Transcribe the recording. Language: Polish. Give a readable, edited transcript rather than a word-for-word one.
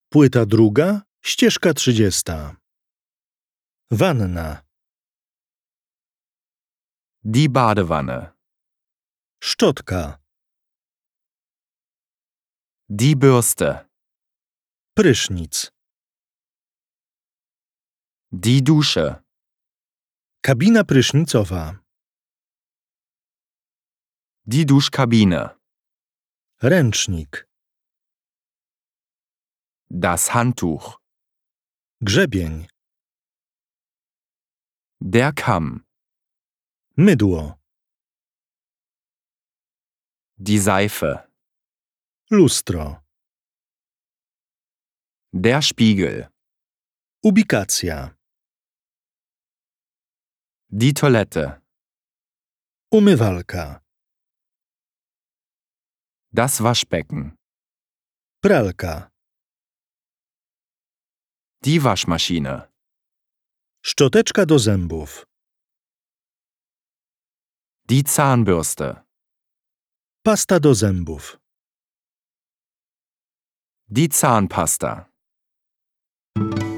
Płyta druga, ścieżka 30. Wanna. Die Badewanne. Szczotka. Die Bürste. Prysznic. Die Dusche. Kabina prysznicowa. Die Duschkabine. Ręcznik. Das Handtuch. Grzebień. Der Kamm. Mydło. Die Seife. Lustro. Der Spiegel. Ubikacja. Die Toilette. Umywalka. Das Waschbecken. Pralka. Die Waschmaschine. Szczoteczka do zębów. Die Zahnbürste. Pasta do zębów. Die Zahnpasta.